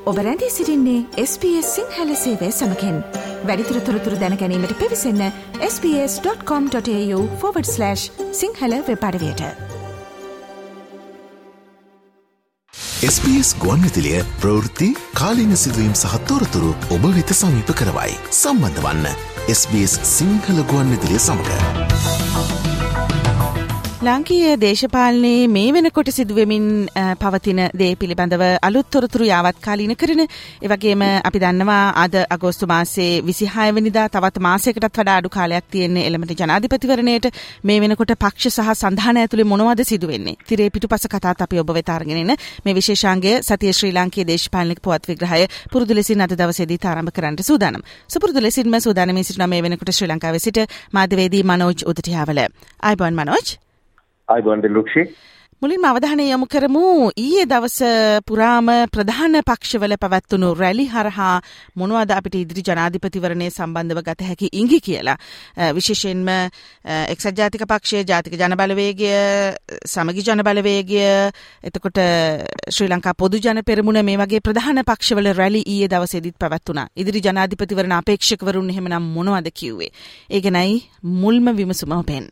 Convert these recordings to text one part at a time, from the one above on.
ඔබ රැඳී සිටින්නේ SBS සිංහල සේවය සමගින්. වැඩිදුර තොරතුරු දැන ගැනීමට පිවිසන්න sbs.com.au/සිංහල වෙබ් අඩවියට. SBS ගුවන්විදුලිය ප්‍රවෘත්ති කාලීන සිදුවීම් සහ තොරතුරු ඔබ වෙත සමීප කරවයි. සම්බන්ධ වන්න SBS සිංහල ගුවන්විදුලිය සමග. ලාංකීය දේශපාලනයේ මේ වෙනකොට සිදුවෙමින් පවතින දේ පිළිබඳව අලුත් තොරතුරු යාවත්කාලීන කරන එවැගේම අපි දන්නවා අද අගෝස්තු මාසයේ 26 වෙනිදා තවත් මාසයකටත් වඩා අඩු කාලයක් තියෙන්නේ එළඹෙන ජනාධිපතිවරණයට. මේ වෙනකොට පක්ෂ සහ සන්ධාන ඇතුලේ මොනවද සිදුවෙන්නේ? තිරේ පිටුපස කතාත් අපි ඔබ වෙත අරගෙන එන මේ විශේෂාංගය සතිය ශ්‍රී ලාංකීය දේශපාලනික පුවත් විග්‍රහය පුරුදු ලෙසින් අද දවසේදී ආරම්භ කරන්නට සූදානම්. සුපුරුදු ලෙසින්ම සූදානම්ව සිටින මේ වෙනකොට ශ්‍රී ලංකාවේ සිට මාධ්‍යවේදී මනෝජ් උදටියාවල. අයිබෝන් මනෝජ්. මුලින්ම අවධානය යොමු කරමු ඊයේ දවස පුරාම ප්‍රධාන පක්ෂවල පැවැත්වුණු රැලි හරහා මොනවද අපිට ඉදිරි ජනාධිපතිවරණය සම්බන්ධව ගත හැකි ඉඟි කියලා. විශේෂයෙන්ම එක්සත් ජාතික පක්ෂය, ජාතික ජනබලවේගය, සමගි ජනබලවේගය, එතකොට ශ්‍රී ලංකා පොදු ජන පෙරමුණ මේ වගේ ප්‍රධාන පක්ෂවල රැලි ඊයේ දවසේදීත් පැවැත්වුණා. ඉදිරි ජනාධිපතිවරණ අපේක්ෂකවරුන් එහෙමනම් මොනවද කිව්වේ? ඒ ගැනයි මුල්ම විමසුම ඔබෙන්.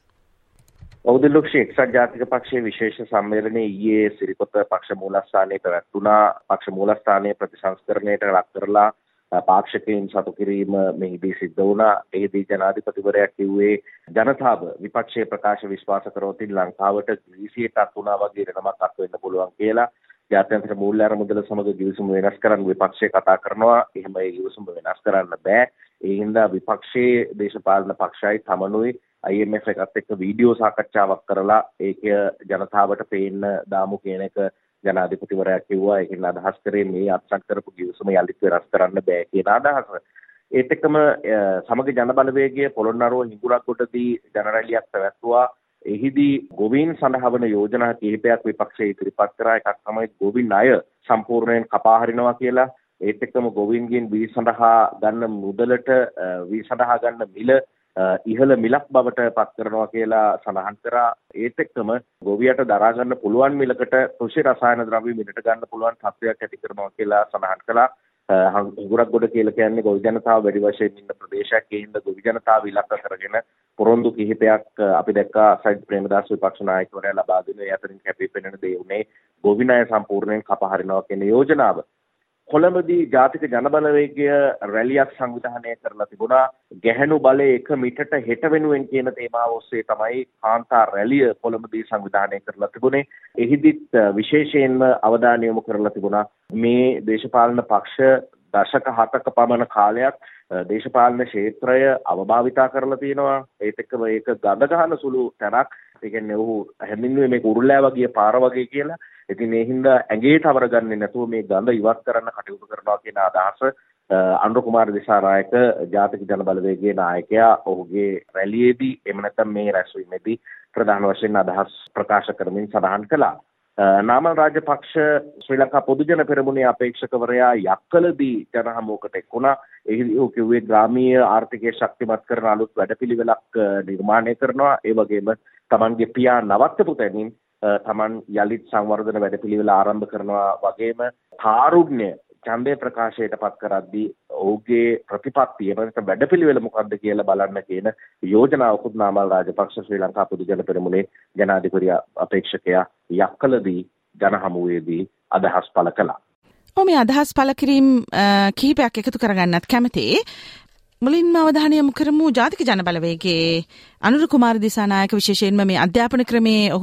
ඔවුදලුක්ෂි එක්සත් ජාතික පක්ෂයේ විශේෂ සම්මේලනයේ ඊයේ සිරිකොත පක්ෂ මූලස්ථානයේ පැවැත්වුණා. පක්ෂ මූලස්ථානයේ ප්‍රතිසංස්කරණයට ලක් කරලා පාක්ෂිකයින් සතු කිරීම මෙහිදී සිද්ධ වුණා. එහිදී ජනාධිපතිවරයා කිව්වේ ජනතාව විපක්ෂයේ ප්‍රකාශ විශ්වාස කරොතින් ලංකාවට ග්‍රීසියටත් වුණා වගේ නමක් අත් වෙන්න පුළුවන් කියලා. ජාත්‍යන්තර මූල්‍ය අරමුදල සමග ගිවිසුම වෙනස් කරන්න විපක්ෂය කතා කරනවා. එහෙම ඒ ගිවිසුම වෙනස් කරන්න බෑ. ඒ හින්දා විපක්ෂයේ දේශපාලන පක්ෂයි තමනුයි IMF එකත් එක්ක වීඩියෝ සාකච්ඡාවක් කරලා ඒක ජනතාවට පේන්න දාමු කියන එක ජනාධිපතිවරයා කිව්වා. ඒකෙන් අදහස් කරේ මේ අත්සන් කරපු ගිවිසුම යලිත් වෙනස් කරන්න බෑ කියන අදහස. ඒත් එක්කම සමග ජනබලවේගය පොළොන්නරුව හිඟුරක්ගොඩදී ජනරැලියක් පැවැත්වුවා. එහිදී ගොවීන් සඳහා වන යෝජනා කිහිපයක් විපක්ෂයේ ඉදිරිපත් කරා. එකක් තමයි ගොවීන් අය සම්පූර්ණයෙන් කපා හරිනවා කියලා. ඒත් එක්කම ගොවීන්ගෙන් වී සඳහා ගන්න මුදලට වී සඳහා ගන්න මිල ඉහළ මිලක් බවට පත් කරනවා කියලා සඳහන් කරා. ඒත් එක්කම ගොවියට දරා ගන්න පුළුවන් මිලකට කෘෂි රසායන ද්‍රව්‍ය මිලට ගන්න පුළුවන් තත්ත්වයක් ඇති කරනවා කියලා සඳහන් කළා. හිඟුරක්ගොඩ කියලා කියන්නේ ගොවි ජනතාව වැඩි වශයෙන් ඉන්න ප්‍රදේශයක්. ඒ හින්දා ගොවි ජනතාව ඉලක්ක කරගෙන පොරොන්දු කිහිපයක් අපි දැක්කා. සජිත් ප්‍රේමදාස විපක්ෂ නායකවරයා ලබා දුන්නේ. ඒ අතරින් කැපී පෙනෙන දේ උනේ ගොවි ණය සම්පූර්ණයෙන් කපා හරිනවා කියන යෝජනාව. කොළඹදී ජාතික ජනබලවේගය රැලියක් සංවිධානය කරලා තිබුණා. ගැහැණු බලය 1 මිටට හෙට වෙනුවෙන් කියන තේමාව ඔස්සේ තමයි කාන්තා රැලිය කොළඹදී සංවිධානය කරලා තිබුණේ. එහිදීත් විශේෂයෙන්ම අවධානය යොමු කරලා තිබුණා මේ දේශපාලන පක්ෂ දශක 7ක පමණ කාලයක් දේශපාලන ක්ෂේත්‍රය අවභාවිතා කරලා තියෙනවා. ඒත් එක්කම ඒක ගඳ ගන්න සුළු තැනක්. ඒ කියන්නේ ඔහු හැමින්නුවේ මේක උරුල්ලෑ වගේ පාර වගේ කියලා. ඉතින් ඒ හින්දා ඇඟේ තවර ගන්නේ නැතුව මේ ගඳ ඉවත් කරන්න කටයුතු කරනවා කියන අදහස අනුර කුමාර දිසානායක ජාතික ජනබලවේගයේ නායකයා ඔහුගේ රැළියේදී එම නැත්නම් මේ රැස්වීමේදී ප්‍රධාන වශයෙන් අදහස් ප්‍රකාශ කරමින් සඳහන් කළා. නාමල් රාජපක්ෂ ශ්‍රී ලංකා පොදු ජන පෙරමුණේ අපේක්ෂකවරයා යක්කලදී ජනහමුවකට එක් වුණා. එහිදී ඔහු කිව්වේ ග්‍රාමීය ආර්ථිකය ශක්තිමත් කරන අලුත් වැඩපිළිවෙලක් නිර්මාණය කරනවා. ඒ වගේම තමන්ගේ පියා නවත්තපු තැනින් තමන් යලිත් සංවර්ධන වැඩපිළිවෙල ආරම්භ කරනවා වගේම කාරුණ්‍ය ඡන්දය ප්‍රකාශයට පත් කරද්දී ඔහුගේ ප්‍රතිපත්තිය නැත්නම් වැඩපිළිවෙල මොකක්ද කියලා බලන්න කියන යෝජනාවකුත් නාමල් රාජපක්ෂ ශ්‍රී ලංකා පොදු ජන පෙරමුණේ ජනාධිපති අපේක්ෂකයා යක්කලදී ජනහමුවේදී අදහස් පළ කළා. මේ අදහස් පළ කිරීම කිහිපයක් එකතු කරගන්නත් කැමතියි. මුලින්ම අවධානය යොමු කරමු ජාතික ජනබලවේගයේ අනුර කුමාර දිසානායක විශේෂයෙන්ම මේ අධ්‍යාපන ක්‍රමයේ ඔහු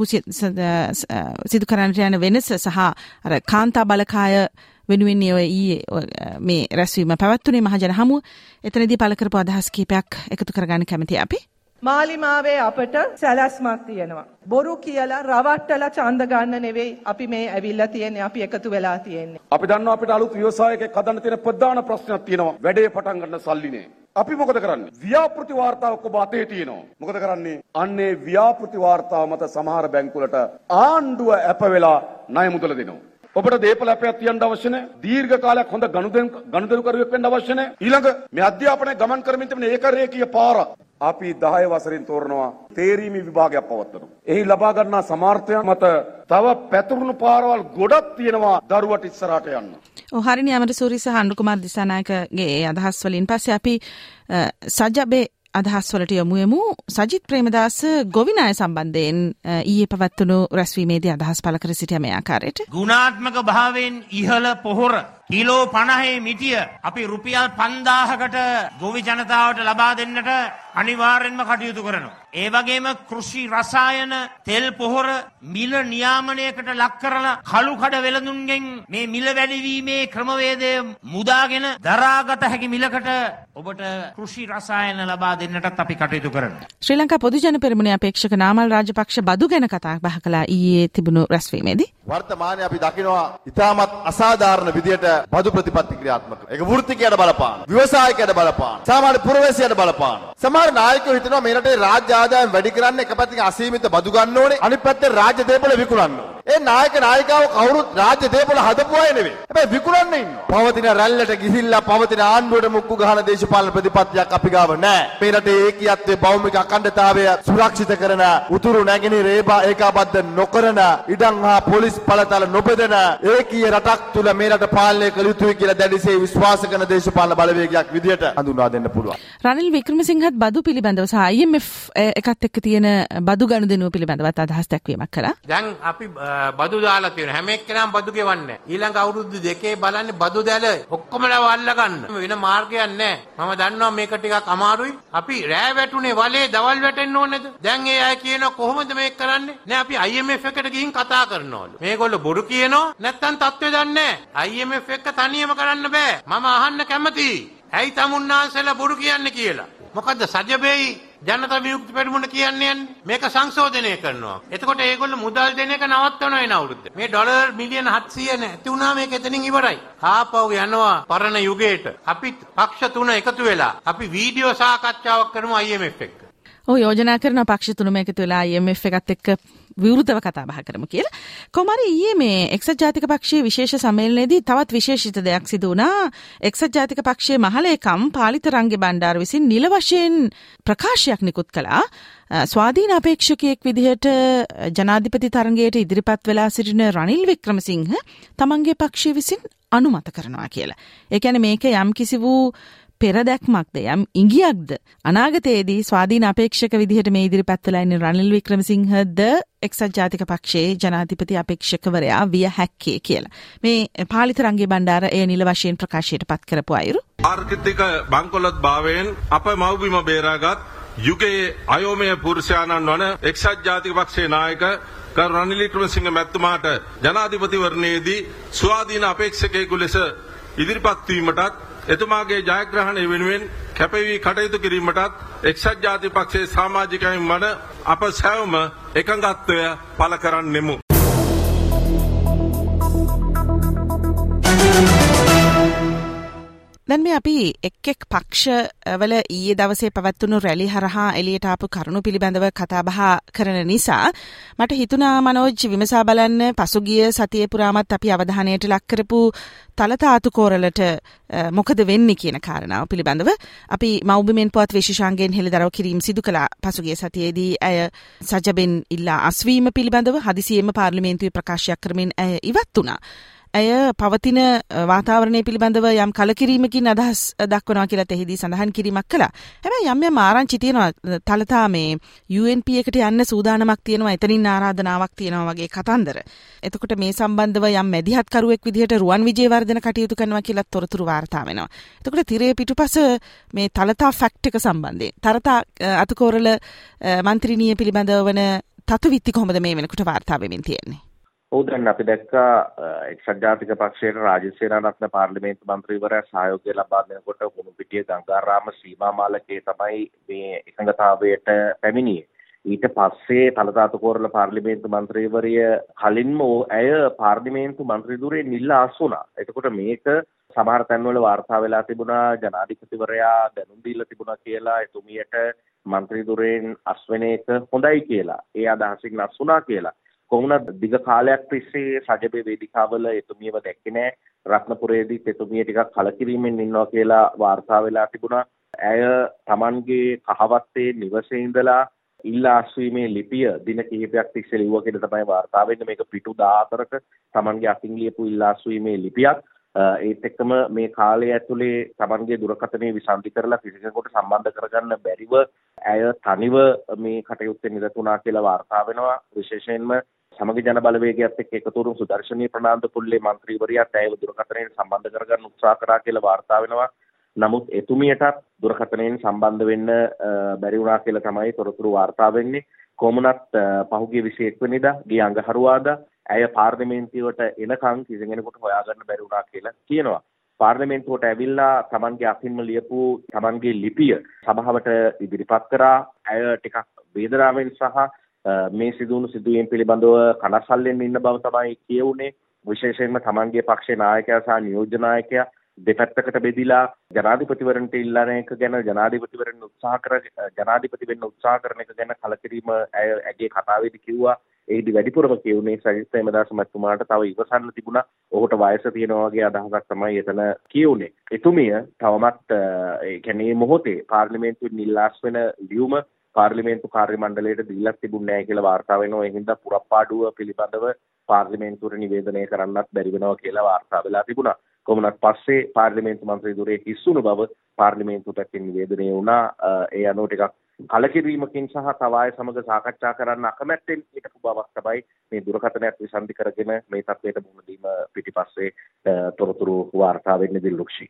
සිදු කරන්නට යන වෙනස සහ අර කාන්තා බලකාය වෙනුවෙන් මේ රැස්වීම පැවැත්වුණේ මහජන හමුව. එතනදී පළ කරපු අදහස් කිහිපයක් එකතු කරගන්න කැමතියි අපි. මාලිමාවේ අපට සැලැස්මක් තියෙනවා. බොරු කියලා රවට්ටලා ඡන්ද ගන්න නෙවෙයි අපි මේ ඇවිල්ලා තියෙන්නේ. අපි එකතු වෙලා තියෙන්නේ. අපි දන්නවා අපිට අලුත් ව්‍යවසායකයෙක් හදන්න තියෙන ප්‍රධාන ප්‍රශ්නයක් තියෙනවා. වැඩේ පටන් ගන්න සල්ලි නේ. අපි මොකද කරන්නේ? ව්‍යාපෘති වාර්තාවක් ඔබ අතේ තියෙනවා. මොකද කරන්නේ? අන්නේ ව්‍යාපෘති වාර්තාව මත සමහර බැංකුවලට ආණ්ඩුව අප වෙලා ණය මුදල දෙනවා. ඔබට දේපල අපයක් තියන්න අවශ්‍ය නැහැ. දීර්ඝ කාලයක් හොඳ ගනුදෙනුකරුවෙක් වෙන්න අවශ්‍ය නැහැ. ඊළඟ මේ අධ්‍යාපනයේ ගමන් කරමින් තිබෙන ඒකරේඛීය පාර අපි 10 වසරෙන් තෝරනවා තේරීමේ විභාගයක් පවත්වනවා. එහි ලබා ගන්නා සමාර්ථයන් මත තව පැතුරුණු පාරවල් ගොඩක් තියෙනවා දරුවට ඉස්සරහට යන්න. හරිනි අමරසූරි සහ අනුර කුමාර දිසානායකගේ අදහස් වලින් පස්සේ අපි සජබේ අදහස් වලට යමු. සජිත් ප්‍රේමදාස ගොවිනාය සම්බන්ධයෙන් ඊයේ පවත්වුණු රැස්වීමේදී අදහස් පළ කර සිටිය මේ ආකාරයට ගුණාත්මක භාවයෙන් ඉහළ පොහොර කිලෝ 50 මිටිය අපි රුපියල් 5000කට ගොවි ජනතාවට ලබා දෙන්නට අනිවාර්යෙන්ම කටයුතු කරනවා. ඒ වගේම කෘෂි රසායන තෙල් පොහොර මිල නියාමනයකට ලක් කරලා කළු කඩ වෙළඳුන්ගෙන් මේ මිල වැඩිවීමේ ක්‍රමවේදය මුදාගෙන දරාගත හැකි මිලකට ඔබට කෘෂි රසායන ලබා දෙන්නටත් අපි කටයුතු කරනවා. ශ්‍රී ලංකා පොදු ජන පෙරමුණේ අපේක්ෂක නාමල් රාජපක්ෂ බදු ගැන කතා බහ කළා ඊයේ තිබුණු රැස්වීමේදී. වර්තමානයේ අපි දකිනවා ඉතාමත් අසාධාරණ විදියට බදු ප්‍රතිපත්ති ක්‍රියාත්මක. ඒක වෘත්තිකයට බලපාන, ව්‍යවසායකයට බලපාන, සාමාන්‍ය පුරවැසියට බලපාන. සමහර නායකයෝ හිතනවා මේ රටේ රාජ්‍ය ආදායම් වැඩි කරන්න එක පැත්තකින් අසීමිත බදු ගන්න ඕනේ, අනිත් පැත්තෙන් රාජ්‍ය දේපොළ විකුණන්න ඕනේ. ඒ නායකයෝ කවුරුත් රාජ්‍ය දේපොළ හදපු අය නෙවෙයි. හැබැයි විකුණන්න ඉන්නවා. පවතින රැල්ලට ගිහිල්ලා පවතින ආණ්ඩුවට මුක්කු ගහන දේශපාලන ප්‍රතිපත්තියක් අපි ගාව නැහැ. මේ රටේ ඒකීයත්වයේ භෞමික අඛණ්ඩතාවය සුරක්ෂිත කරන, උතුරු නැගෙනහිර ඒකාබද්ධ නොකරන, ඉඩම් හා පොලිස් බලතල නොබෙදෙන ඒකීය රටක් තුල මේ රට පාලනය කළ යුතුයි කියලා දැඩිසේ විශ්වාස කරන දේශපාලන බලවේගයක් විදියට හඳුන්වා දෙන්න පුළුවන්. රනිල් වික්‍රමසිංහත් බදු පිළිබඳව සහ IMF එකත් එක්ක තියෙන බදු ගනුදෙනුව පිළිබඳවත් අදහස් දැක්වීමක් කළා. දැන් අපි බදු දාලා තියෙන හැම එක්කෙනාම බදු ගෙවන්නේ. ඊළඟ අවුරුදු දෙකේ බලන්නේ බදු දැල ඔක්කොමලා වල්ල ගන්න. වෙන මාර්ගයක් නැහැ. මම දන්නවා මේක ටිකක් අමාරුයි. අපි රෑ වැටුනේ වලේ දවල් වැටෙන්න ඕනේද? දැන් ඒ අය කියනවා කොහොමද මේක කරන්නේ? නෑ අපි IMF එකට ගිහින් කතා කරනවලු. මේගොල්ලෝ බොරු කියනවා නැත්තම් තත්ත්වය දන්නේ නැහැ. IMF එක තනියම කරන්න බෑ. මම අහන්න කැමතියි. ඇයි තමුන්නාන්සලා බොරු කියන්නේ කියලා. මොකද්ද සජබේයි ජනතා විමුක්ති පෙරමුණ කියන්නේ මේක සංශෝධනය කරනවා. එතකොට ඒගොල්ලෝ මුදල් දෙන එක නවත්තනවා එන අවුරුද්ද. මේ ඩොලර් මිලියන 700 නැති වුණා මේක එතනින් ඉවරයි. ආපහු යනවා පරණ යුගයට. අපි පක්ෂ තුන එකතු වෙලා අපි වීඩියෝ සාකච්ඡාවක් කරමු IMF එක්ක. යෝජනා කරන පක්ෂ තුනම එකතු වෙලා IMF එකත් එක්ක විවෘතව කතා බහ කරමු කියලා. කොහොමද ඊයේ මේ එක්සත් ජාතික පක්ෂයේ විශේෂ සම්මේලනයේදී තවත් විශේෂිත දෙයක් සිදු වුණා. එක්සත් ජාතික පක්ෂයේ මහලේකම් පාලිත රංගේ බණ්ඩාර විසින් නිල වශයෙන් ප්‍රකාශයක් නිකුත් කළා. ස්වාධීන අපේක්ෂකයෙක් විදිහට ජනාධිපති තරඟයට ඉදිරිපත් වෙලා සිටින රනිල් වික්‍රමසිංහ තමන්ගේ පක්ෂය විසින් අනුමත කරනවා කියලා. ඒ කියන්නේ මේක යම් කිසි වූ පෙරදැක්මක්ද යම් ඉඟියක්ද අනාගතයේදී ස්වාධීන අපේක්ෂක විදිහට මේ ඉදිරිපත් වෙලා ඉන්න රනිල් වික්‍රමසිංහද එක්සත් ජාතික පක්ෂයේ ජනාධිපති අපේක්ෂකවරයා විය හැක්කේ කියලා. මේ පාලිත රංගේ බණ්ඩාර එය නිල වශයෙන් ප්‍රකාශයට පත් කරපු අයුරු. ආර්ථික බංකොලොත් භාවයෙන් අප මව්බිම බේරාගත් යුගයේ අයෝමය පුරුෂයාණන් වන එක්සත් ජාතික පක්ෂයේ නායක කරු රනිල් වික්‍රමසිංහ මැතිතුමාට ජනාධිපතිවරණයේදී ස්වාධීන අපේක්ෂකයෙකු ලෙස ඉදිරිපත් වීමටත් එතුමාගේ ජයග්‍රහණය වෙනුවෙන් කැපවී කටයුතු කිරීමටත් එක්සත් ජාතික පක්ෂයේ සමාජිකයන් වන අප සැවම එකඟත්වය පළ කරන්නෙමු. දැන් මේ අපි එක් පක්ෂවල ඊයේ දවසේ පැවැත්වුණු රැලි හරහා එළියට ආපු කරුණු පිළිබඳව කතා බහ කරන නිසා මට හිතුණා මනෝජ් විමසා බලන්න පසුගිය සතියේ පුරාමත් අපි අවධානයට ලක් කරපු තලතාතු කෝරලට මොකද වෙන්නේ කියන කාරණාව පිළිබඳව අපි මව්බිමෙන් පුවත් විශේෂාංගයෙන් හෙළිදරව් කිරීම සිදු කළා. පසුගිය සතියේදී ඇය සජබෙන් ඉල්ලා අස්වීම පිළිබඳව හදිසියෙම පාර්ලිමේන්තුවේ ප්‍රකාශයක් කරමින් ඇය ඉවත් වුණා. ඇය පවතින වාතාවරණය පිළිබඳව යම් කලකිරීමකින් අදහස් දක්වනවා කියලා එහිදී සඳහන් කිරීමක් කළා. හැබැයි යම් ආරංචි තියෙනවා තලතා මේ UNP එකට යන්න සූදානමක් තියෙනවා, එතනින් ආරාධනාවක් තියෙනවා වගේ කතන්දර. එතකොට මේ සම්බන්ධව යම් මැදිහත් කරුවෙක් විදිහට රුවන් විජේවර්ධන කටයුතු කරනවා කියලා තොරතුරු වාර්තා වෙනවා. එතකොට තිරේ පිටුපස මේ තලතා ෆැක්ට් එක සම්බන්ධයෙන් තරතා අතුකෝරල මන්ත්‍රීණිය පිළිබඳව වන තතුවිත්ති කොහොමද මේ වෙනකොට වාර්තා වෙමින් තියෙන්නේ? දැන් අපි දැක්කා එක්සත් ජාතික පක්ෂයට රාජ්‍ය සේනාරත්න පාර්ලිමේන්තු මන්ත්‍රීවරයා සහයෝගය ලබා දෙනකොට හුණුපිටිය ගංගාරාම සීමා මාලකයේ තමයි මේ එකඟතාවයට පැමිණියේ. ඊට පස්සේ තලතාතු කෝරළ පාර්ලිමේන්තු මන්ත්‍රීවරිය කලින්ම ඇය පාර්ලිමේන්තු මන්ත්‍රී ධුරයෙන් ඉල්ලා අස්වුණා. එතකොට මේක සමහර තැන්වල වාර්තා වෙලා තිබුණා ජනාධිපතිවරයා දැනුම් දීලා තිබුණා කියලා එතුමියට මන්ත්‍රී ධුරයෙන් අස්වෙන එක හොඳයි කියලා. ඒ අදහසින් අස්වුණා කියලා. කොහොමද දිග කාලයක් තිස්සේ සජබේ වේදිකාවල එතුමියව දැක්කේ නැහැ. රත්නපුරයේදී එතුමිය ටිකක් කලකිරීමෙන් ඉන්නවා කියලා වාර්තා වෙලා තිබුණා. ඇය Tamanගේ කහවත්තේ නිවසේ ඉඳලා ඉල්ලා අස්වීමේ ලිපිය දින කිහිපයක් තිස්සේ ලිව්වා කියලා තමයි වාර්තා වෙන්නේ. මේක පිටු 14ක Tamanගේ අතින් ලියපු ඉල්ලා අස්වීමේ ලිපියක්. ඒත් එක්කම මේ කාලය ඇතුලේ Tamanගේ දුරකථනය විසන්ධි කරලා කිසිසේකට සම්බන්ධ කරගන්න බැරිව ඇය තනිව මේ කටයුත්තේ නිරත වුණා කියලා වාර්තා වෙනවා. විශේෂයෙන්ම සමගි ජන බලවේගයත් එක්ක එකතු වුණු සුදර්ශනී ප්‍රනාන්දු පුල්ලේ මන්ත්‍රීවරියත් ඇයව දුරකථනයෙන් සම්බන්ධ කරගන්න උත්සාහ කරා කියලා වාර්තා වෙනවා. නමුත් එතුමියටත් දුරකථනයෙන් සම්බන්ධ වෙන්න බැරි වුණා කියලා තමයි තොරතුරු වාර්තා වෙන්නේ. කොමුණත් පහුගිය 21 වෙනිදා ගිය අඟහරුවාදා ඇය පාර්ලිමේන්තුවට එනකන් කිසි කෙනෙකුට හොයාගන්න බැරි වුණා කියලා කියනවා. පාර්ලිමේන්තුවට ඇවිල්ලා Tamanගේ අතින්ම ලියපු Tamanගේ ලිපිය සභාවට ඉදිරිපත් කරා. ඇය ටිකක් වේදනාවෙන් සහ මේ සිදුවුණු සිදුවීම් පිළිබඳව කනස්සල්ලෙන් ඉන්න බව තමයි කියුනේ. විශේෂයෙන්ම Tamanගේ පක්ෂේ නායකයා සහ නියෝජ්‍ය නායකයා දෙපැත්තකට බෙදිලා ජනාධිපතිවරණට ඉල්ලන එක ගැන ජනාධිපති වෙන්න උත්සාහ කරන එක ගැන කලකිරීම ඇගේ කතාවේදී කිව්වා. ඒදි වැඩිපුරම කියුනේ සජිත් ප්‍රේමදාස මහත්මයාට තව ඉවසන්න තිබුණා. ඔහුට වයස තියෙනවා වගේ අදහසක් තමයි එතන කියුනේ. එතුමිය තවමත් ඒ කියන්නේ මොහොතේ පාර්ලිමේන්තුවෙන් නිල්ලාස් වෙන ලියුම පාර්ලිමේන්තු කාර්ය මණ්ඩලයට දීලා තිබුණේ නැහැ කියලා වාර්තා වෙනවා. ඒ හින්දා පුරප්පාඩුව පිළිබඳව පාර්ලිමේන්තුවට නිවේදනය කරන්නත් බැරි වෙනවා කියලා වාර්තා වෙලා තිබුණා. කොමුණත් පස්සේ පාර්ලිමේන්තු මන්ත්‍රී ධුරයේ හිස්සුණු බව පාර්ලිමේන්තුවට පැත්තෙන් නිවේදනය වුණා. ඒ අනුව ටිකක් කලකිරීමකින් සහ තවාය සමග සාකච්ඡා කරන්න අකමැත්තෙන් හිටපු බවක් තමයි මේ දුරකථනයක් විසන්ධි කරගෙන මේ තත්ත්වයට මුහුණ දීම පිටිපස්සේ තොරතුරු වාර්තා වෙන්නේ දිල්ලුක්ෂි.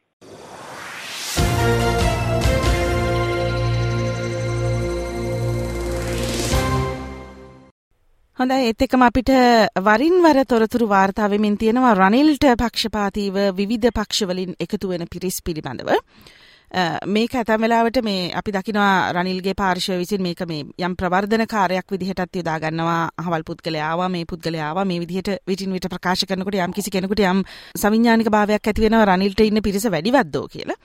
හොඳයි ඒත් එක්කම අපිට වරින් වර තොරතුරු වාර්තා වෙමින් තියෙනවා රනිල්ට පක්ෂපාතීව විවිධ පක්ෂවලින් එකතු වෙන පිරිස් පිළිබඳව. මේක ඇතැම් වෙලාවට මේ අපි දකිනවා රනිල්ගේ පාර්ශවය විසින් මේක මේ යම් ප්‍රවර්ධන කාර්යයක් විදිහටත් යොදා ගන්නවා. අහවල් පුද්ගලයා ආවා මේ පුද්ගලයා ආවා මේ විදිහට විටින් විට ප්‍රකාශ කරනකොට යම් කිසි කෙනෙකුට යම් සවිඥානික භාවයක් ඇති වෙනවා රනිල්ට ඉන්න පිරිස වැඩිවත්දෝ කියලා.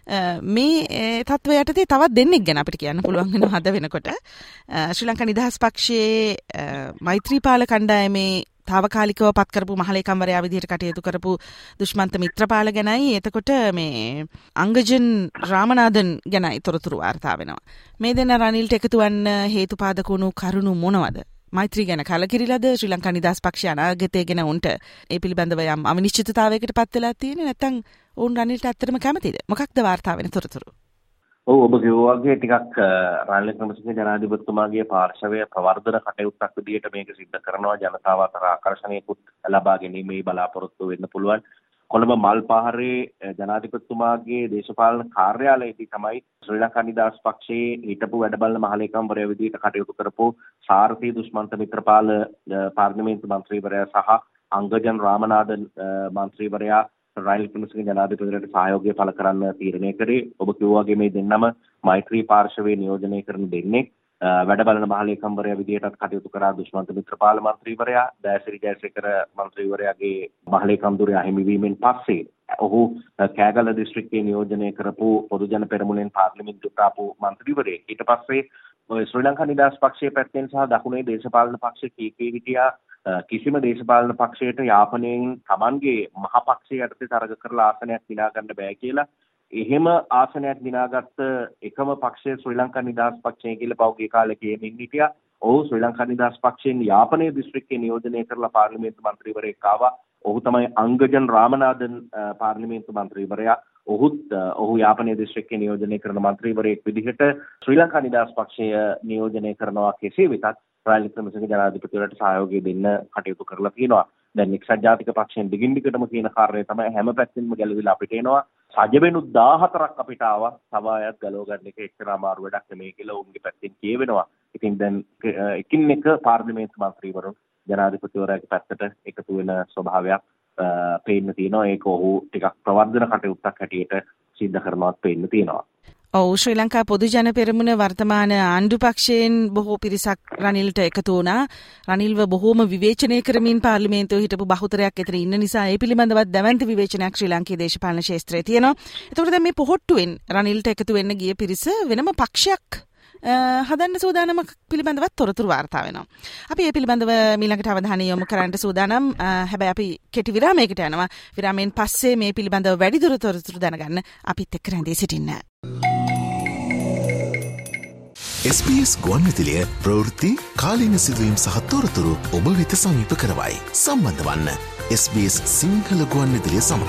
මේ තත්ත්වය යටතේ තවත් දෙන්නෙක් ගැන අපිට කියන්න පුළුවන් වෙනවා හද වෙනකොට. ශ්‍රී ලංකා නිදහස් පක්ෂයේ මෛත්‍රීපාල කණ්ඩායමේ තාවකාලිකව පත් කරපු මහලේකම්වරයා විදිහට කටයුතු කරපු දුෂ්මන්ත මිත්‍රපාල ගැනයි එතකොට මේ අංගජන් රාමනාදන් ගැනයි තොරතුරු වාර්තා වෙනවා. මේ දෙන්න රනිල්ට එකතු වන්න හේතුපාදක වුණු කරුණු මොනවද? මෛත්‍රී ගැන කලකිරිලාද ශ්‍රී ලංකා නිදහස් පක්ෂය අනාගතය ගැන උන්ට ඒ පිළිබඳව යම් අවිනිශ්චිතතාවයකට පත් වෙලා තියෙන්නේ නැත්නම් ඔවුන් රනිල්ට ඇත්තටම කැමතිද? මොකක්ද වාර්තා වෙන තොරතුරු? ඔව් ඔබ කිව්වා වගේ ටිකක් රනිල් වික්‍රමසිංහ ජනාධිපතිතුමාගේ පාර්ශවය ප්‍රවර්ධන කටයුත්තක් විදිහට මේක සිද්ධ කරනවා. ජනතාව අතර ආකර්ෂණයකුත් ලබා ගැනීමේ බලාපොරොත්තු වෙන්න පුළුවන්. කොළඹ මල්පහරේ ජනාධිපතිතුමාගේ දේශපාලන කාර්යාලයේදී තමයි ශ්‍රී ලංකා නිදහස් පක්ෂයේ හිටපු වැඩබලන මහලේකම්වරයා විදිහට කටයුතු කරපු සාරථී දුෂ්මන්ත මිත්‍රපාල පාර්ලිමේන්තු මන්ත්‍රීවරයා සහ අංගජන් රාමනාදන් මන්ත්‍රීවරයා රනිල් වික්‍රමසිංහ ජනාධිපතිවරයාට සහයෝගය පළ කරන්න තීරණය කරේ. ඔබ කිව්වා වගේ මේ දෙන්නම මෛත්‍රී පාර්ශවයේ නියෝජනය කරන දෙන්නේ වැඩබලන මහලේකම්වරයා විදිහටත් කටයුතු කරා දුෂ්මන්ත මිත්‍රපාල මන්ත්‍රීවරයා දයසිරි ජයසේකර මන්ත්‍රීවරයාගේ මහලේකම් ධුරය අහිමි වීමෙන් පස්සේ ඔහු කෑගල්ල දිස්ත්‍රික්කයේ නියෝජනය කරපු පොදු ජන පෙරමුණෙන් පාර්ලිමේන්තුවට ආපු මන්ත්‍රීවරයෙක්. ඊට පස්සේ ශ්‍රී ලංකා නිදහස් පක්ෂයේ පැත්තෙන් සහ දකුණේ දේශපාලන පක්ෂ කීකේ හිටියා. කිසිම දේශපාලන පක්ෂයකට යාපනයෙන් Tamanගේ මහපක්ෂය යටතේ තරග කරලා ආසනයක් දිනා ගන්න බෑ කියලා. එහෙම ආසනයක් දිනාගත්ත එකම පක්ෂය ශ්‍රී ලංකා නිදහස් පක්ෂය කියලා පෞද්ගලික කාලේ කියමින් හිටියා. ඔහු ශ්‍රී ලංකා නිදහස් පක්ෂයෙන් යාපනයේ දිස්ත්‍රික්කයේ නියෝජනය කරලා පාර්ලිමේන්තු මන්ත්‍රීවරයෙක් ආවා. ඔහු තමයි අංගජන් රාමනාදන් පාර්ලිමේන්තු මන්ත්‍රීවරයා. ඔහු යාපනයේ දිස්ත්‍රික්කයේ නියෝජනය කරන මන්ත්‍රීවරයෙක් විදිහට ශ්‍රී ලංකා නිදහස් පක්ෂය නියෝජනය කරනවා. කෙසේ වෙතත් රනිල් වික්‍රමසිංහ ජනාධිපතිවරයාට සහයෝගය දෙන්න කටයුතු කරලා තියෙනවා. දැන් එක්සත් ජාතික පක්ෂයෙන් දිගින් දිගටම කියන කාර්යය තමයි හැම පැත්තෙන්ම ගැලවිලා අපිට එනවා. සජබෙනු 14ක් අපිට ආවා. තව අයත් ගලව ගන්න එක එච්චර අමාරු වැඩක් නෙමෙයි කියලා උන්ගේ පැත්තෙන් කියවෙනවා. ඉතින් දැන් එකින් එක පාර්ලිමේන්තු මන්ත්‍රීවරුන් ජනාධිපතිවරයාගේ පැත්තට එකතු වෙන ස්වභාවයක් පේන්න තියෙනවා. ඒක ඔහු ටිකක් ප්‍රවර්ධන කටයුත්තක් හැටියට සිද්ධ කරනවත් පේන්න තියෙනවා. ඔව් ශ්‍රී ලංකා පොදු ජන පෙරමුණ වර්තමාන ආණ්ඩු පක්ෂයෙන් බොහෝ පිරිසක් රනිල්ට එකතු වුණා. රනිල්ව බොහෝම විවේචනය කරමින් පාර්ලිමේන්තුවේ හිටපු බහුතරයක් එතන ඉන්න නිසා ඒ පිළිබඳවත් දැවැන්ත විවේචනයක් ශ්‍රී ලංකේ දේශපාලන ක්ෂේත්‍රයේ තියෙනවා. ඒතකොට දැන් මේ පොහොට්ටුවෙන් රනිල්ට එකතු වෙන්න ගිය පිරිස වෙනම පක්ෂයක් හදන්න සූදානම පිළිබඳවත් තොරතුරු වාර්තා වෙනවා. අපි මේ පිළිබඳව ඊළඟට අවධානය යොමු කරන්න සූදානම්. හැබැයි අපි කෙටි විරාමයකට යනවා. විරාමයෙන් පස්සේ මේ පිළිබඳව වැඩිදුර තොරතුරු දැනගන්න අපිත් එක්ක රැඳී සිටින්න. SBS ගුවන්විදුලිය ප්‍රවෘත්ති කාලීන සිදුවීම් සහ තොරතුරු ඔබ වෙත සමීප කරවයි. සම්බන්ධ වන්න SBS සිංහල ගුවන්විදුලිය සමඟ.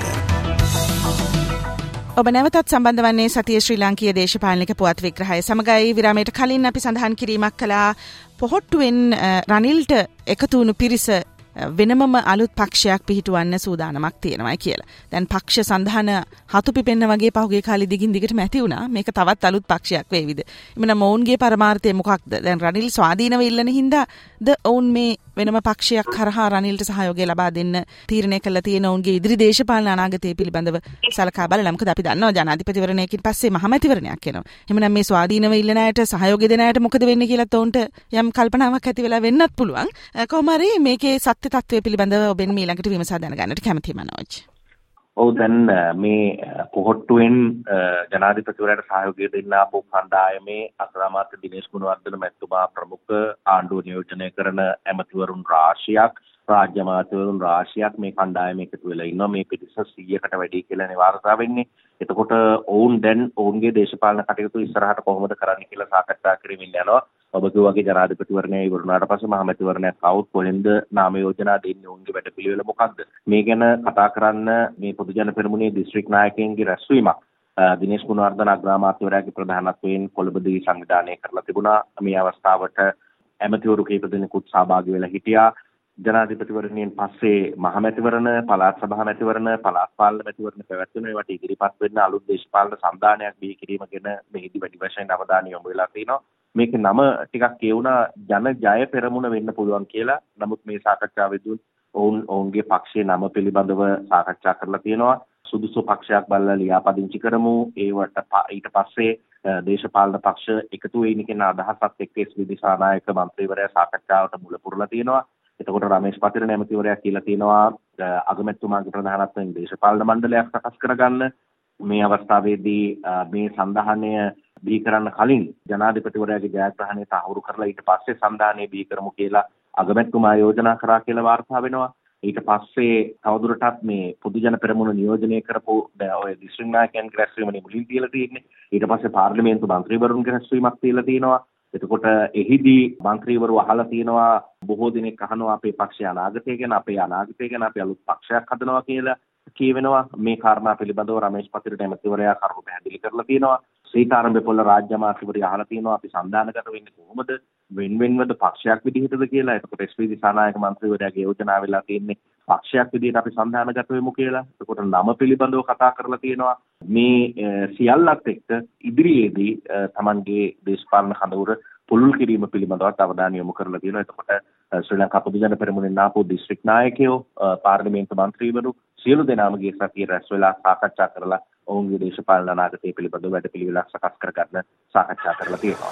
ඔබ නැවතත් සම්බන්ධ වන්නේ සතිය ශ්‍රී ලාංකීය දේශපාලනික පුවත් විග්‍රහය සමගයි. විරාමයට කලින් අපි සඳහන් කිරීමක් කළා පොහොට්ටුවෙන් රනිල්ට එකතු වුණු පිරිස වෙනමම අලුත් පක්ෂයක් පිහිටුවන්න සූදානමක් තියෙනවා කියලා. දැන් පක්ෂ සඳහන හතු පිපෙන්න වගේ පහුගිය කාලේ දිගින් දිගටම ඇති වුණා. මේක තවත් අලුත් පක්ෂයක් වේවිද? එමනම් ඔවුන්ගේ පරමාර්ථය මොකක්ද? දැන් රනිල් ස්වාධීනව ඉල්ලන හින්දාද ඔවුන් මේ වෙනම පක්ෂයක් කරහා රනිල්ට සහයෝගය ලබා දෙන්න තීරණය කළා තියෙන ඔවුන්ගේ ඉදිරි දේශපාලන අනාගතය පිළිබඳව සලකා බලලා මොකද අපි දන්නවා ජනාධිපතිවරණයකින් පස්සේ මහමැතිවරණයක් එනවා. එහෙනම් මේ ස්වාධීනව ඉල්ලන අයට සහයෝගය දෙන අයට මොකද වෙන්නේ කියලා තොන්ට යම් කල්පනාවක් ඇති වෙලා වෙන්නත් පුළුවන්. කොහොම හරි මේකේ සත්‍ය තත්ත්වය පිළිබඳව ඔබෙන් ඊළඟට විමසා දැනගන්නට කැමතියි මනෝජ්. ඔව් දැන් මේ පොහොට්ටුවෙන් ජනාධිපතිවරයාට සහයෝගය දෙන්න ආපු කණ්ඩායමේ අග්‍රාමාත්‍ය දිනේෂ් ගුණවර්ධන මැතිතුමා ප්‍රමුඛ ආණ්ඩුව නියෝජනය කරන ඇමතිවරුන් රාශියක් රාජ්‍ය අමාත්‍යවරුන් රාශියක් මේ කණ්ඩායමේ එකතු වෙලා ඉන්නවා. මේ පිරිස 100කට වැඩි කියලා වාර්තා වෙන්නේ. එතකොට ඔවුන් දැන් ඔවුන්ගේ දේශපාලන කටයුතු ඉස්සරහට කොහොමද කරන්න කියලා සාකච්ඡා කරමින් යනවා. ඔබ කිව්වාගේ ජනාධිපතිවරණය ඉවරුනාට පස්සේ මහමැතිවරණයක් આવුත් කොහෙන්ද නාම යෝජනා දෙන්නේ ඔවුන්ගේ වැඩපිළිවෙල මොකක්ද? මේ ගැන කතා කරන්න මේ පොදු ජන පෙරමුණේ දිස්ත්‍රික් නායකයන්ගේ රැස්වීමක් දිනේෂ් ගුණවර්ධන අග්‍රාමාත්‍යවරයාගේ ප්‍රධානත්වයෙන් කොළඹදී සංවිධානය කරලා තිබුණා. මේ අවස්ථාවට ඇමතිවරු කීප දෙනෙකුත් සහභාගී වෙලා හිටියා. ජනාධිපතිවරණයෙන් පස්සේ මහමැතිවරණ, පළාත් සභා මැතිවරණ, පළාත් පාලන මැතිවරණ පැවැත්වෙන ඒවට ඉදිරිපත් වෙන්න අලුත් දේශපාලන සම්දානයක් බිහි කිරීම ගැන මෙහිදී වැඩි වශයෙන් අවධානය යොමු වෙලා තිනවා. මේකේ නම ටිකක් කියුණා ජන ජය පෙරමුණ වෙන්න පුළුවන් කියලා. නමුත් මේ සාකච්ඡාවේදී ඔවුන්ගේ පක්ෂයේ නම පිළිබඳව සාකච්ඡා කරලා තියෙනවා. සුදුසු පක්ෂයක් බලලා ලියාපදිංචි කරමු. ඒවට ඊට පස්සේ දේශපාලන පක්ෂ එකතු වෙන්න කියන අදහසත් එක්ක එස්.වී. දිසානායක මන්ත්‍රීවරයා සාකච්ඡාවට මුල පුරලා තියෙනවා. එතකොට රමේෂ් පතිරණ ඇමතිවරයා කියලා තියෙනවා අගමැතිතුමාගේ ප්‍රධානත්වයෙන් දේශපාලන මණ්ඩලයක් සකස් කරගන්න. මේ අවස්ථාවේදී මේ සන්ධානය බිහි කරන්න කලින් ජනාධිපතිවරයාගේ ජයග්‍රහණය තහවුරු කරලා ඊට පස්සේ සන්ධානය බිහි කරමු කියලා අගමැතිතුමා යෝජනා කරා කියලා වාර්තා වෙනවා. ඊට පස්සේ තවදුරටත් මේ පොදු ජන පෙරමුණ නියෝජනය කරපු ඔය දිස්ත්‍රික් නායකයන්ගේ රැස්වීමනේ මුලින් තියලා තියෙන්නේ. ඊට පස්සේ පාර්ලිමේන්තු මන්ත්‍රීවරුන්ගේ රැස්වීමක් තියලා තියෙනවා. එතකොට එහිදී මන්ත්‍රීවරු අහලා තියෙනවා බොහෝ දිනෙක අහනවා අපේ පක්ෂයේ අනාගතය ගැන, අපේ අනාගතය ගැන, අපි අලුත් පක්ෂයක් හදනවා කියලා කියවෙනවා. මේ කාරණා පිළිබඳව රමේෂ් පතිරණ ඇමතිවරයා කරුණු පැහැදිලි කරලා තියෙනවා. සීතාරම්භ පොළ රාජ්‍ය අමාත්‍යවරයා අහලා තියෙනවා අපි සම්දානගත වෙන්නේ කොහොමද, වෙන්වෙන්වද පක්ෂයක් විදිහටද කියලා. එතකොට එස්.වී. දිසානායක මන්ත්‍රීවරයාගේ යෝජනා වෙලා තියෙන්නේ පක්ෂයක් විදිහට අපි සම්දානගත වෙමු කියලා. එතකොට නම පිළිබඳව කතා කරලා තියෙනවා. මේ සියල්ලත් එක්ක ඉදිරියේදී Tamanගේ දේශපාලන හඳවුර පුළුල් කිරීම පිළිබඳව අවධානය යොමු කරලා තියෙනවා. එතකොට ශ්‍රී ලංකා පොදු ජන පෙරමුණෙන් ආපු දිස්ත්‍රික් නායකයෝ, පාර්ලිමේන්තු මන්ත්‍රීවරු සියලු දෙනාම ගිය සතියේ රැස් වෙලා සාකච්ඡා කරලා ඔවුන්ගේ දේශපාලන අනාගතය පිළිබඳව වැඩපිළිවෙලක් සකස් කරගන්න සාකච්ඡා කරලා තියෙනවා.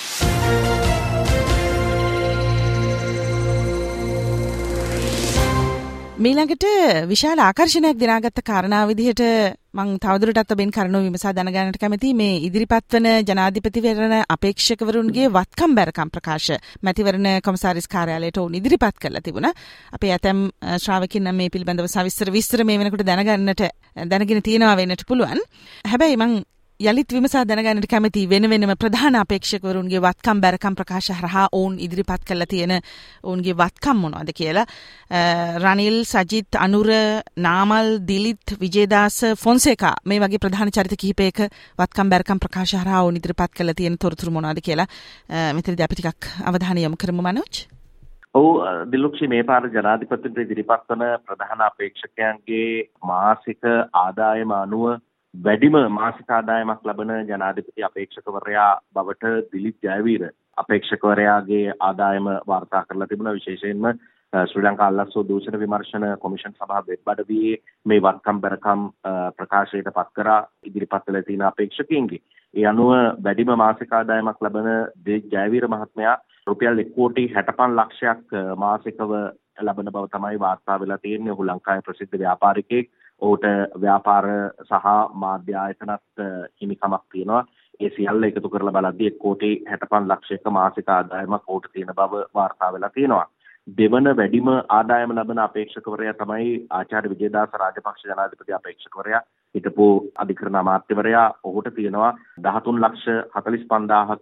මීළඟට විශාල ආකර්ෂණයක් දිනාගත්ත කාරණාව විදිහට මම තවදුරටත් ඔබෙන් කරුණු විමසා දැනගන්නට කැමතියි. මේ ඉදිරිපත් වන ජනාධිපතිවරණ අපේක්ෂකවරුන්ගේ වත්කම් බැරකම් ප්‍රකාශ මැතිවරණ කොමසාරිස් කාර්යාලයට ඔවුන් ඉදිරිපත් කරලා තිබුණා. අපේ ඇතැම් ශ්‍රාවකින් මේ පිළිබඳව සවිස්තර විස්තර මේ වෙනකොට දැනගෙන තියෙනවා වෙන්නට පුළුවන්. හැබැයි මම යලිත් විමසා දැනගන්නට කැමතියි වෙනම ප්‍රධාන අපේක්ෂකවරුන්ගේ වත්කම් බැරකම් ප්‍රකාශ හරහා ඔවුන් ඉදිරිපත් කරලා තියෙන ඔවුන්ගේ වත්කම් මොනවද කියලා. රනිල්, සජිත්, අනුර, නාමල්, දිලිත්, විජේදාස, ෆොන්සේකා මේ වගේ ප්‍රධාන චරිත කිහිපයක වත්කම් බැරකම් ප්‍රකාශ හරහා ඔවුන් ඉදිරිපත් කරලා තියෙන තොරතුරු මොනවද කියලා මෙතනදී අපි ටිකක් අවධානය යොමු කරමු මනෝජ්. ඔව් දිලුක්ෂි මේ පාර ජනාධිපතිට ඉදිරිපත් වන ප්‍රධාන අපේක්ෂකයන්ගේ මාසික ආදායම අනුව වැඩිම මාසික ආදායමක් ලබන ජනාධිපති අපේක්ෂකවරයා බවට දිලිත් ජයවීර අපේක්ෂකවරයාගේ ආදායම වාර්තා කරලා තිබුණා. විශේෂයෙන්ම ශ්‍රී ලංකා අල්ලස්සෝ දූෂණ විමර්ශන කොමිෂන් සභාව වෙබ් අඩවියේ මේ වත්කම් බැරකම් ප්‍රකාශයට පත් කරා ඉදිරිපත් වෙලා තියෙන අපේක්ෂකයන්ගේ. ඒ අනුව වැඩිම මාසික ආදායමක් ලබන දිලිත් ජයවීර මහත්මයා රුපියල් 1,65,00,000ක් මාසිකව ලබන බව තමයි වාර්තා වෙලා තියෙන්නේ. ඔහු ලංකාවේ ප්‍රසිද්ධ ව්‍යාපාරිකයෙක්. ඔහුට ව්‍යාපාර සහ මාධ්‍ය ආයතනත් හිමිකමක් තියෙනවා. ඒ සියල්ල එකතු කරලා බලද්දී 1,65,00,000ක මාසික ආදායමක් ඔහුට තියෙන බව වාර්තා වෙලා තියෙනවා. දෙවන වැඩිම ආදායම ලබන අපේක්ෂකවරයා තමයි ආචාර්ය විජේදාස රාජපක්ෂ ජනාධිපති අපේක්ෂකවරයා. හිටපු අධිකරණ අමාත්‍යවරයා. ඔහුට තියෙනවා 13,45,000ක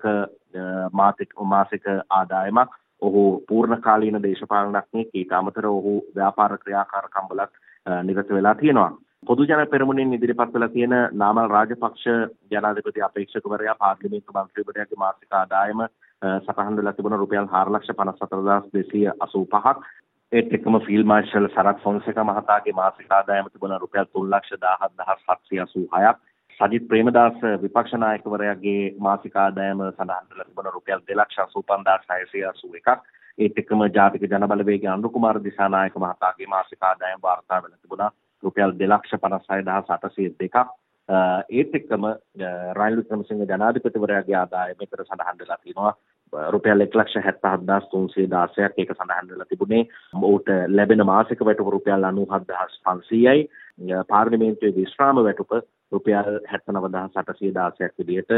මාසික ආදායමක්. ඔහු පූර්ණ කාලීන දේශපාලනඥයෙක්. ඊට අමතරව ඔහු ව්‍යාපාර ක්‍රියාකාරකම් වල නිරත වෙලා තියෙනවා. පොදු ජන පෙරමුණෙන් ඉදිරිපත් වෙලා තියෙන නාමල් රාජපක්ෂ ජනාධිපති අපේක්ෂකවරයා පාර්ලිමේන්තු මන්ත්‍රීවරයාගේ මාසික ආදායම සටහන් වෙලා තිබුණ රුපියල් 4,54,485ක්. ඒත් එක්කම ෆීල්ඩ් මාර්ෂල් සරත් ෆොන්සේකා මහතාගේ මාසික ආදායම තිබුණ රුපියල් 3,17,780ක්. සජිත් ප්‍රේමදාස විපක්ෂ නායකවරයාගේ මාසික ආදායම සඳහන් වෙලා තිබුණ රුපියල් 2,85,681ක්. ඒත් එක්කම ජාතික ජනබලවේගයේ අනුර කුමාර දිසානායක මහතාගේ මාසික ආදායම වාර්තා වෙලා තිබුණා රුපියල් 2,56,802ක්. ඒත් එක්කම රනිල් වික්‍රමසිංහ ජනාධිපතිවරයාගේ ආදායම විතර සඳහන් වෙලා තියෙනවා රුපියල් 1,77,316ක්. ඒක සඳහන් වෙලා තිබුණේ ඔහුට ලැබෙන මාසික වැටුප රුපියල් 97,500යි. පාර්ලිමේන්තුවේ විශ්‍රාම වැටුප රුපියල් 79,816ක් විදිහට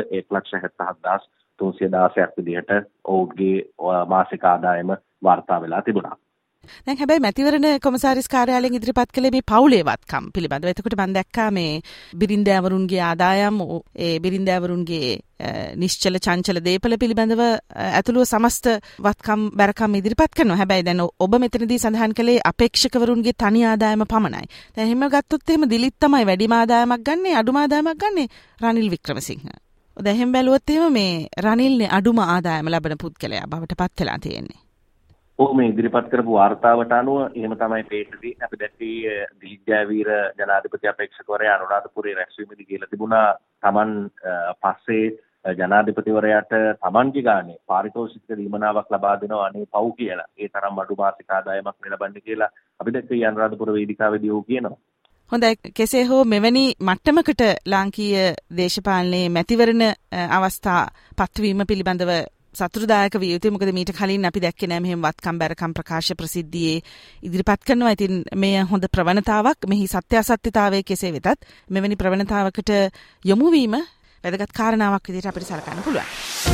1,77,316ක් විදිහට ඔහුගේ මාසික ආදායම වාර්තා වෙලා තිබුණා. දැන් හැබැයි මැතිවරණ කොමසාරිස් කාර්යාලයෙන් ඉදිරිපත් කළේ මේ පවුලේ වත්කම් පිළිබඳව. එතකොට මම දැක්කා මේ බිරින්දෑවරුන්ගේ ආදායම් ඒ බිරින්දෑවරුන්ගේ නිශ්චල චංචල දේපල පිළිබඳව ඇතුළුව සමස්ත වත්කම් බැරකම් ඉදිරිපත් කරනවා. හැබැයි දැන් ඔබ මෙතනදී සඳහන් කළේ අපේක්ෂකවරුන්ගේ තනි ආදායම පමණයි. දැන් එහෙම ගත්තොත් එහෙම දිලිත් තමයි වැඩිම ආදායමක් ගන්නෙ, අඩුම ආදායමක් ගන්නෙ රනිල් වික්‍රමසිංහ. දැන් එහෙම බැලුවොත් එහෙම මේ රනිල්නේ අඩුම ආදායම ලැබෙන පුද්ගලයා බවට පත් වෙලා තියෙන්නේ. මේ ඉදිරිපත් කරපු වාර්තාවට අනුව එහෙම තමයි පේන්නේ. අපි දැක්කේ දිලිත් ජයවීර ජනාධිපති අපේක්ෂකවරයා අනුරාධපුරයේ රැස්වීමේදී කියලා තිබුණා තමන් පස්සේ ජනාධිපතිවරයාට තමන්ගේ ගානේ පාරිතෝෂික දීමනාවක් ලබා දෙනවා අනේ පව් කියලා. ඒ තරම් අඩු මාසික ආදායමක් ලබන්නේ කියලා අපි දැක්කේ අනුරාධපුර වේදිකාවේදී ඔහු කියනවා. හොඳයි, කෙසේ හෝ මෙවැනි මට්ටමකට ලාංකීය දේශපාලනයේ මැතිවරණ අවස්ථා පත්වීම පිළිබඳව සතුටුදායක විය යුතුයි. මොකද මීට කලින් අපි දැක්කේ නෑ මෙහෙම වත්කම් බැරකම් ප්‍රකාශ ප්‍රසිද්ධියේ ඉදිරිපත් කරනවා. ඉතින් මේ හොඳ ප්‍රවණතාවක්. මෙහි සත්‍ය අසත්‍යතාවයේ කෙසේ වෙතත් මෙවැනි ප්‍රවණතාවකට යොමු වීම වැදගත් කාරණාවක් විදිහට අපිට සලකන්න පුළුවන්.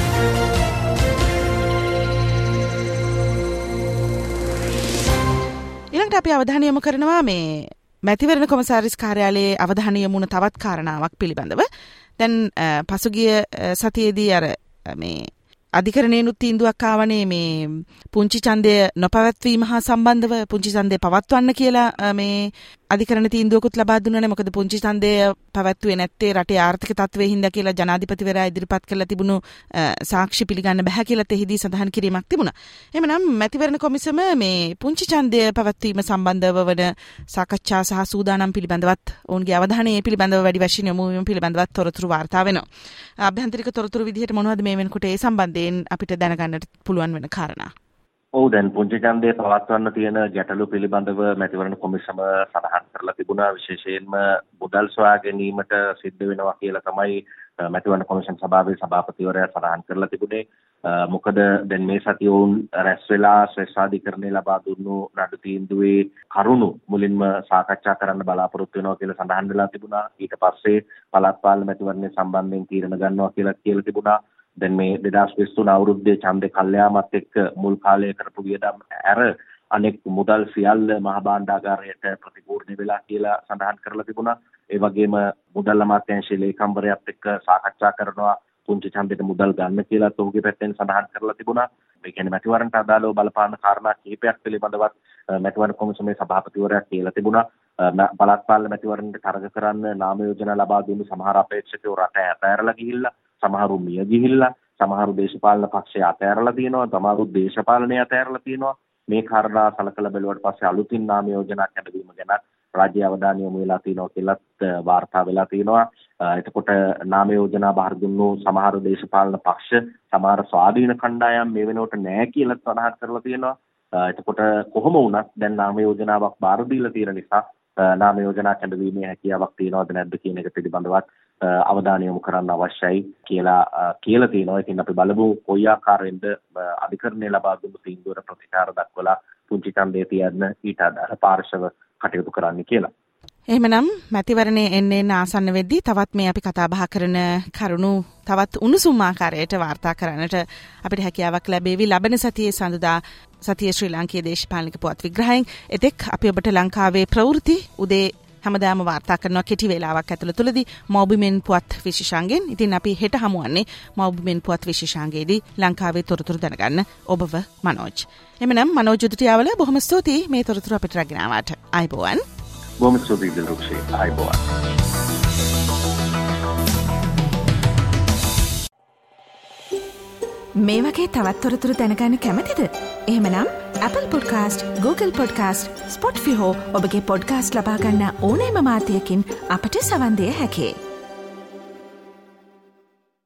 ඊළඟට අපි අවධානය යොමු කරනවා මේ මැතිවරණ කොමසාරිස් කාර්යාලයේ අවධානය යොමු වුණ තවත් කාරණාවක් පිළිබඳව. දැන් පසුගිය සතියේදී අර මේ අධිකරණයේනුත් තීන්දුවක් ආවනේ මේ පුංචි ඡන්දය නොපවත්වීම හා සම්බන්ධව පුංචි ඡන්දය පවත්වන්න කියලා මේ අධිකරණ තීන්දුවකුත් ලබා දුන්නානේ. මොකද පුංචි ඡන්දය පැවැත්වුවේ නැත්තේ රටේ ආර්ථික තත්ත්වයේ හින්දා කියලා ජනාධිපතිවරයා ඉදිරිපත් කරලා තිබුණු සාක්ෂි පිළිගන්න බෑ කියලා තෙහිදී සඳහන් කිරීමක් තිබුණා. එහෙමනම් මැතිවරණ කොමිසම මේ පුංචි ඡන්දය පැවැත්වීම සම්බන්ධව වන සාකච්ඡා සහ සූදානම් පිළිබඳවත් ඔවුන්ගේ අවධානය පිළිබඳව වැඩි වශයෙන් යොමු වීම පිළිබඳවත් තොරතුරු වාර්තා වෙනවා. අභ්‍යන්තරික තොරතුරු විදිහට මොනවද මේ වෙනකොට ඒ සම්බන්ධයෙන් අපිට දැනගන්නට පුළුවන් වෙන කාරණා? දැන් පුංචි ඡන්දය පවත්වන්න තියෙන ගැටලු පිළිබඳව මැතිවරණ කොමිසම සඳහන් කරලා තිබුණා. විශේෂයෙන්ම මුදල් සොයා ගැනීමට සිද්ධ වෙනවා කියලා තමයි මැතිවරණ කොමිෂන් සභාවේ සභාපතිවරයා සඳහන් කරලා තිබුණේ. මොකද දැන් මේ සතිය වුන් රැස් වෙලා ශ්‍රේෂ්ඨාධිකරණය ලබා දුන්නු නඩු තීන්දුවේ කරුණු මුලින්ම සාකච්ඡා කරන්න බලාපොරොත්තු වෙනවා කියලා සඳහන් වෙලා තිබුණා. ඊට පස්සේ පළාත් පාලන මැතිවරණය සම්බන්ධයෙන් තීරණ ගන්නවා කියලා තිබුණා. දැන් මේ 2023 අවුරුද්දේ ඡන්දේ කල්යාමත් එක්ක මුල් කාලයේ කරපු වියදම් ඇර අනෙක් මුදල් සියල්ල මහ භාණ්ඩාගාරයට ප්‍රතිපූර්ණ වෙලා කියලා සඳහන් කරලා තිබුණා. ඒ වගේම මුදල් අමාත්‍යාංශයේ ලේකම්වරයාත් එක්ක සාකච්ඡා කරනවා පුංචි ඡන්දෙට මුදල් ගන්න කියලා ඔහුගේ පැත්තෙන් සඳහන් කරලා තිබුණා. ඒ කියන්නේ මැතිවරණට අදාළව බලපාන කාරණා කිහිපයක් පිළිබඳවත් මැතිවරණ කොමිසමේ සභාපතිවරයා කියලා තිබුණා. පළාත් පාලන මැතිවරණයට තරග කරන්න නාම යෝජනා ලබා දුන්නු සමහර අපේක්ෂකයෝ රට ඇතෑරලා ගිහිල්ලා, සමහරු මිය ගිහිල්ලා, සමහරු දේශපාලන පක්ෂය අතෑරලා තියෙනවා, සමහරු දේශපාලනය අතෑරලා තියෙනවා. මේ කාරණා සලකලා බැලුවට පස්සේ අලුතින් නාම යෝජනා කැඳවීම ගැන රාජ්‍ය අවධානය යොමු වෙලා තියෙනවා කියලාත් වාර්තා වෙලා තියෙනවා. එතකොට නාම යෝජනා බාර දුන්නු සමහර දේශපාලන පක්ෂ, සමහර ස්වාධීන කණ්ඩායම් මේ වෙනකොට නැහැ කියලා සඳහන් කරලා තියෙනවා. එතකොට කොහොම වුණත් දැන් නාම යෝජනාවක් බාර දීලා තියෙන නිසා නාම යෝජනා කැඳවීමේ හැකියාවක් තියෙනවද නැද්ද කියන එක පිළිබඳවත් අවධානය යොමු කරන්න අවශ්‍යයි කියලා තියෙනවා. ඉතින් අපි බලමු කොයි ආකාරයෙන්ද අධිකරණය ලබා දුන්නු තීන්දුවට ප්‍රතිකාර දක්වලා පුංචි ඡන්දය තියන්න ඊට අදාළ පාර්ශව කටයුතු කරන්න කියලා. එහෙමනම් මැතිවරණයේ එන්න ආසන්න වෙද්දී තවත් මේ අපි කතා බහ කරන කරුණු තවත් උණුසුම් ආකාරයට වාර්තා කරන්නට අපිට හැකියාවක් ලැබෙවි. ලබන සතියේ සඳුදා සතියේ ශ්‍රී ලාංකීය දේශපාලනික පුවත් විග්‍රහයෙන් එතෙක් අපි ඔබට ලංකාවේ ප්‍රවෘත්ති උදේ හැමදාම වාර්තා කරනවා කෙටි වේලාවක් ඇතුළතදී මෞබිමෙන් පුවත් විශේෂාංගෙන්. ඉතින් අපි හෙට හමුවන්නේ මෞබිමෙන් පුවත් විශේෂාංගයේදී ලංකාවේ තොරතුරු දැනගන්න ඔබව මනෝජ්. එමනම් මනෝජ් උදටියාවල බොහොම ස්තුතියි මේ තොරතුරු අපිට රැගෙන ආවට. ආයුබෝවන්. බොහොම ස්තුතියි දිල්රුක්ෂි. ආයුබෝවන්. මේ වගේ තවත් තොරතුරු දැනගන්න කැමතිද? එහෙමනම් Apple Podcast, Google Podcast, Spotify හෝ ඔබගේ පොඩ්කාස්ට් ලබා ගන්න ඕනෑම මාධ්‍යයකින් අපට සවන් දෙන්න හැකියි.